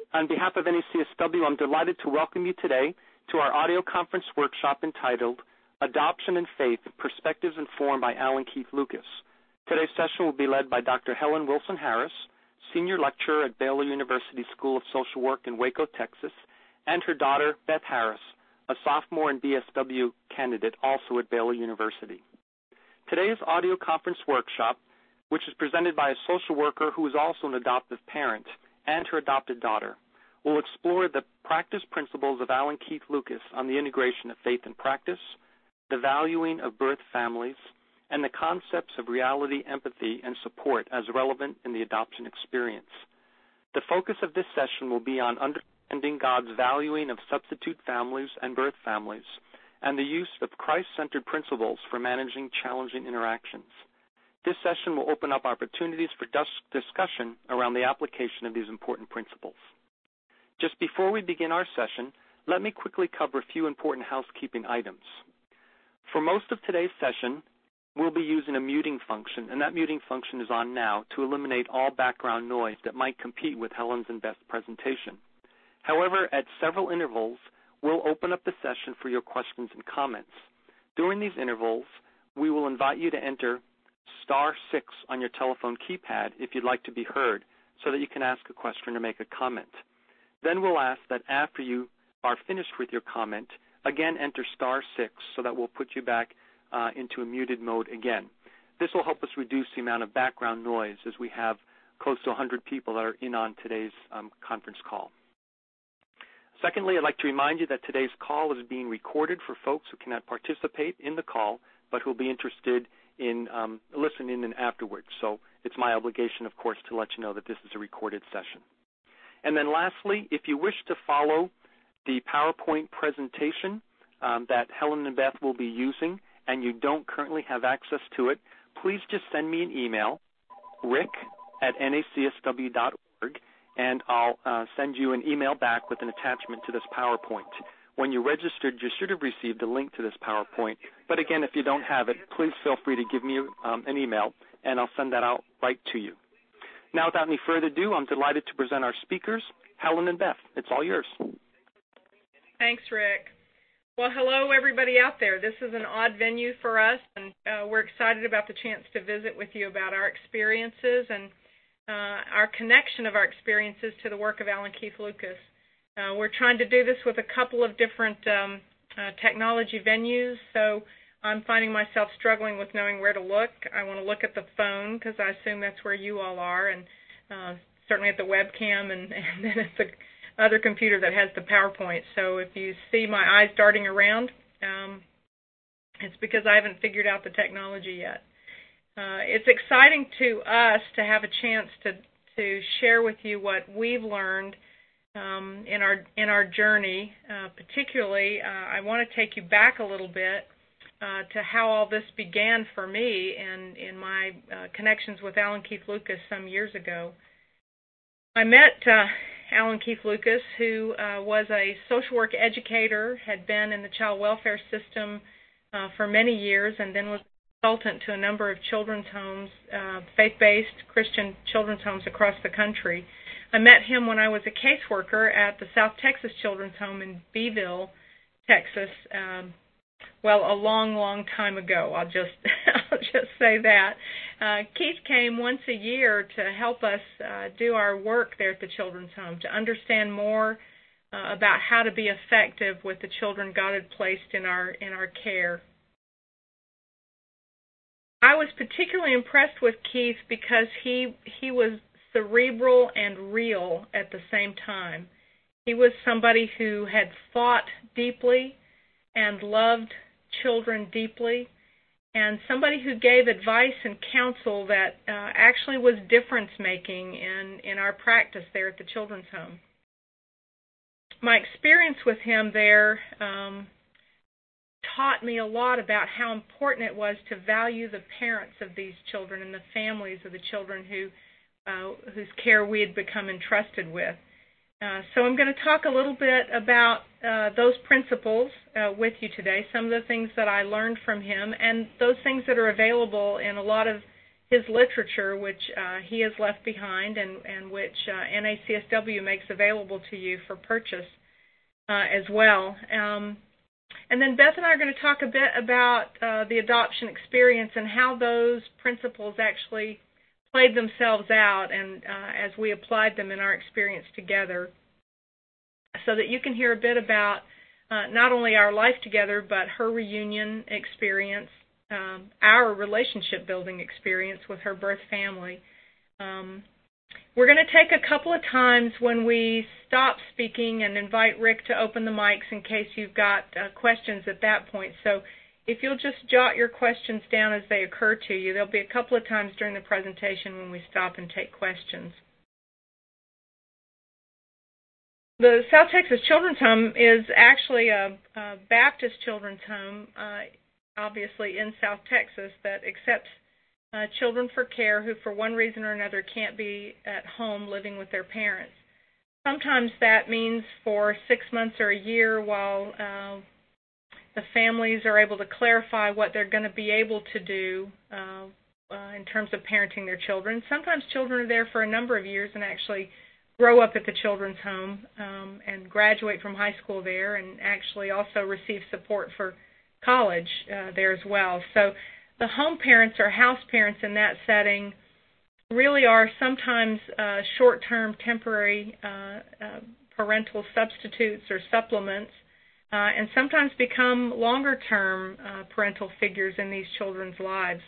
On behalf of NACSW, I'm delighted to welcome you today to our audio conference workshop entitled Adoption and Faith, Perspectives Informed by Alan Keith Lucas. Today's session will be led by Dr. Helen Wilson Harris, Senior Lecturer at Baylor University School of Social Work in Waco, Texas, and her daughter, Beth Harris, a sophomore and BSW candidate also at Baylor University. Today's audio conference workshop, which is presented by a social worker who is also an adoptive parent and her adopted daughter, will explore the practice principles of Alan Keith Lucas on the integration of faith and practice, the valuing of birth families, and the concepts of reality, empathy, and support as relevant in the adoption experience. The focus of this session will be on understanding God's valuing of substitute families and birth families, and the use of Christ-centered principles for managing challenging interactions. This session will open up opportunities for discussion around the application of these important principles. Just before we begin our session, let me quickly cover a few important housekeeping items. For most of today's session, we'll be using a muting function, and that muting function is on now to eliminate all background noise that might compete with Helen's and Beth's presentation. However, at several intervals, we'll open up the session for your questions and comments. During these intervals, we will invite you to enter *6 on your telephone keypad if you'd like to be heard, so that you can ask a question or make a comment. Then we'll ask that after you are finished with your comment, again enter *6 so that we'll put you back into a muted mode again. This will help us reduce the amount of background noise as we have close to 100 people that are in on today's conference call. Secondly, I'd like to remind you that today's call is being recorded for folks who cannot participate in the call but who will be interested in listening in afterwards. So it's my obligation, of course, to let you know that this is a recorded session. And then lastly, if you wish to follow the PowerPoint presentation that Helen and Beth will be using and you don't currently have access to it, please just send me an email, rick@nacsw.org, and I'll send you an email back with an attachment to this PowerPoint. When you registered, you should have received a link to this PowerPoint. But again, if you don't have it, please feel free to give me an email, and I'll send that out right to you. Now, without any further ado, I'm delighted to present our speakers, Helen and Beth. It's all yours. Thanks, Rick. Well, hello, everybody out there. This is an odd venue for us, and we're excited about the chance to visit with you about our experiences and our connection of our experiences to the work of Alan Keith Lucas. We're trying to do this with a couple of different technology venues, so I'm finding myself struggling with knowing where to look. I want to look at the phone because I assume that's where you all are, and certainly at the webcam and then at the other computer that has the PowerPoint. So if you see my eyes darting around, it's because I haven't figured out the technology yet. It's exciting to us to have a chance to share with you what we've learned in our journey. Particularly, I want to take you back a little bit to how all this began for me in my connections with Alan Keith Lucas some years ago. I met Alan Keith Lucas, who was a social work educator, had been in the child welfare system for many years, and then was a consultant to a number of children's homes, faith-based Christian children's homes across the country. I met him when I was a caseworker at the South Texas Children's Home in Beeville, Texas. Well, a long, long time ago. I'll just say that. Keith came once a year to help us do our work there at the Children's Home, to understand more about how to be effective with the children God had placed in our care. I was particularly impressed with Keith because he was cerebral and real at the same time. He was somebody who had thought deeply and loved children deeply, and somebody who gave advice and counsel that actually was difference-making in our practice there at the Children's Home. My experience with him there taught me a lot about how important it was to value the parents of these children and the families of the children whose care we had become entrusted with. So I'm going to talk a little bit about those principles with you today, some of the things that I learned from him, and those things that are available in a lot of his literature, which he has left behind and which NACSW makes available to you for purchase as well. And then Beth and I are going to talk a bit about the adoption experience and how those principles actually played themselves out and as we applied them in our experience together, so that you can hear a bit about not only our life together, but her reunion experience, our relationship building experience with her birth family. We're going to take a couple of times when we stop speaking and invite Rick to open the mics in case you've got questions at that point. So if you'll just jot your questions down as they occur to you, there'll be a couple of times during the presentation when we stop and take questions. The South Texas Children's Home is actually a Baptist children's home, obviously in South Texas, that accepts children for care who for one reason or another can't be at home living with their parents. Sometimes that means for 6 months or a year while the families are able to clarify what they're going to be able to do in terms of parenting their children. Sometimes children are there for a number of years and actually grow up at the children's home and graduate from high school there and actually also receive support for college there as well. So the home parents or house parents in that setting really are sometimes short-term temporary parental substitutes or supplements and sometimes become longer-term parental figures in these children's lives.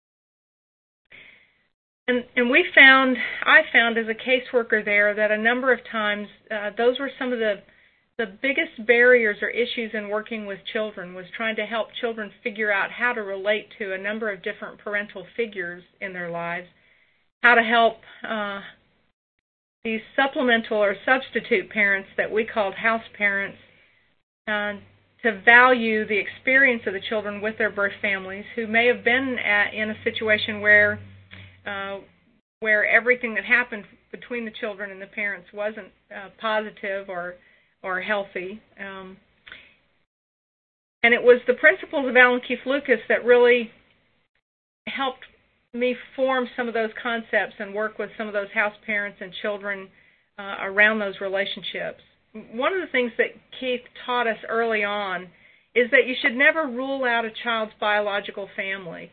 And I found as a caseworker there that a number of times those were some of the biggest barriers or issues in working with children, was trying to help children figure out how to relate to a number of different parental figures in their lives, how to help these supplemental or substitute parents that we called house parents to value the experience of the children with their birth families who may have been in a situation where everything that happened between the children and the parents wasn't positive or healthy. And it was the principles of Alan Keith Lucas that really helped me form some of those concepts and work with some of those house parents and children around those relationships. One of the things that Keith taught us early on is that you should never rule out a child's biological family.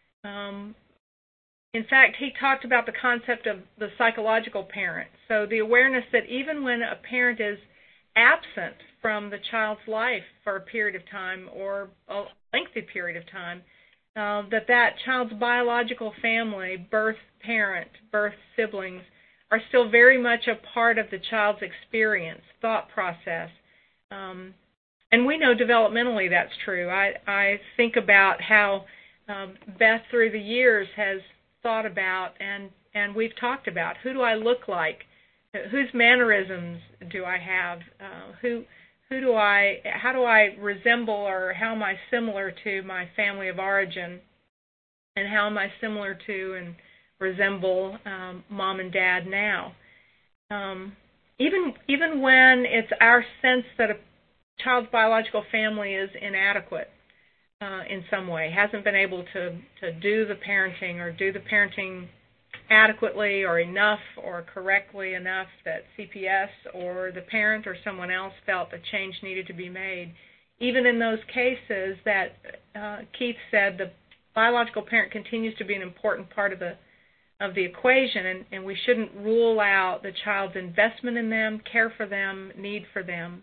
In fact, he talked about the concept of the psychological parent. So the awareness that even when a parent is absent from the child's life for a period of time or a lengthy period of time, that child's biological family, birth parent, birth siblings, are still very much a part of the child's experience, thought process. And we know developmentally that's true. I think about how Beth through the years has thought about and we've talked about, who do I look like? Whose mannerisms do I have? How do I resemble, or how am I similar to my family of origin? And how am I similar to and resemble mom and dad now? Even when it's our sense that a child's biological family is inadequate in some way, hasn't been able to do the parenting or do the parenting adequately or enough or correctly enough that CPS or the parent or someone else felt a change needed to be made. Even in those cases that Keith said the biological parent continues to be an important part of the equation, and we shouldn't rule out the child's investment in them, care for them, need for them.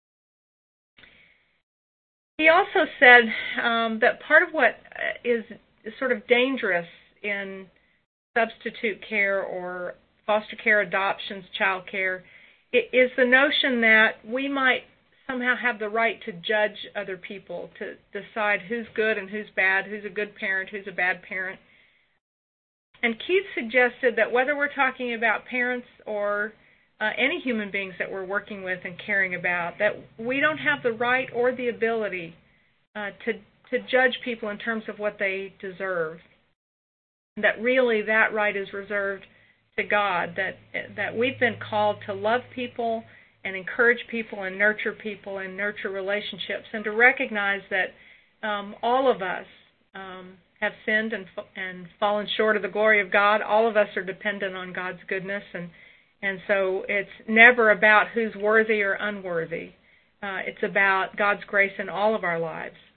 He also said that part of what is sort of dangerous in substitute care or foster care, adoptions, child care, is the notion that we might somehow have the right to judge other people, to decide who's good and who's bad, who's a good parent, who's a bad parent. And Keith suggested that whether we're talking about parents or any human beings that we're working with and caring about, that we don't have the right or the ability to judge people in terms of what they deserve. That really that right is reserved to God, that we've been called to love people and encourage people and nurture relationships, and to recognize that all of us have sinned and fallen short of the glory of God. All of us are dependent on God's goodness, and so it's never about who's worthy or unworthy. It's about God's grace in all of our lives.